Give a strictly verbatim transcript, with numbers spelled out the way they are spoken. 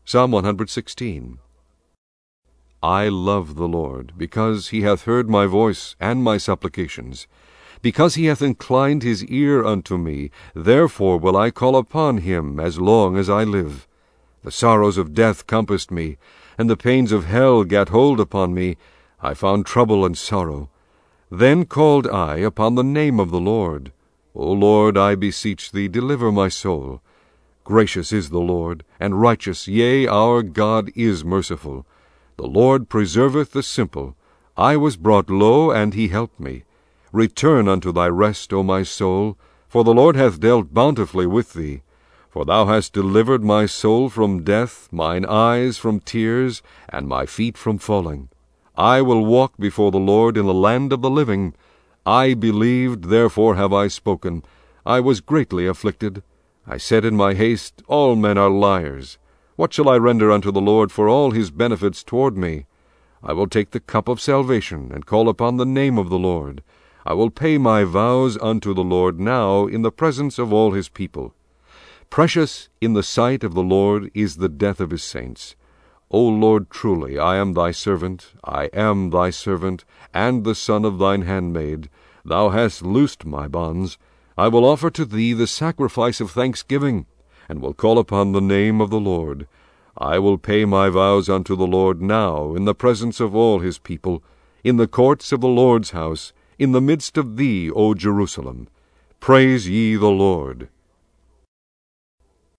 Psalm one hundred sixteen. I love the Lord, because he hath heard my voice and my supplications. Because he hath inclined his ear unto me, therefore will I call upon him as long as I live. The sorrows of death compassed me, and the pains of hell gat hold upon me. I found trouble and sorrow. Then called I upon the name of the Lord. O Lord, I beseech thee, deliver my soul. Gracious is the Lord, and righteous, yea, our God is merciful. The Lord preserveth the simple. I was brought low, and he helped me. Return unto thy rest, O my soul, for the Lord hath dealt bountifully with thee. For thou hast delivered my soul from death, mine eyes from tears, and my feet from falling. I will walk before the Lord in the land of the living. I believed, therefore have I spoken. I was greatly afflicted. I said in my haste, All men are liars. What shall I render unto the Lord for all his benefits toward me? I will take the cup of salvation, and call upon the name of the Lord. I will pay my vows unto the Lord now in the presence of all his people. Precious in the sight of the Lord is the death of his saints. O Lord, truly I am thy servant, I am thy servant, and the son of thine handmaid. Thou hast loosed my bonds. I will offer to thee the sacrifice of thanksgiving, and will call upon the name of the Lord. I will pay my vows unto the Lord now in the presence of all his people, in the courts of the Lord's house, in the midst of thee, O Jerusalem. Praise ye the Lord.